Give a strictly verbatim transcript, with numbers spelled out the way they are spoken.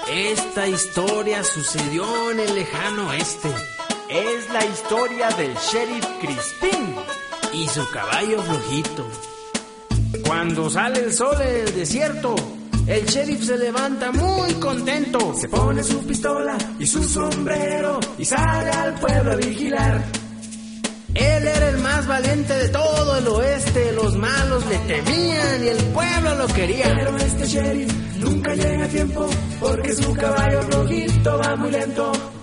Esta historia sucedió en el lejano oeste. Es la historia del sheriff Crispín y su caballo flojito. Cuando sale el sol en el desierto, el sheriff se levanta muy contento. Se pone su pistola y su sombrero y sale al pueblo a vigilar. Él era el más valiente de todo el oeste. Los malos le temían y el pueblo lo quería. Pero este sheriff nunca llega a tiempo porque su caballo flojito va muy lento.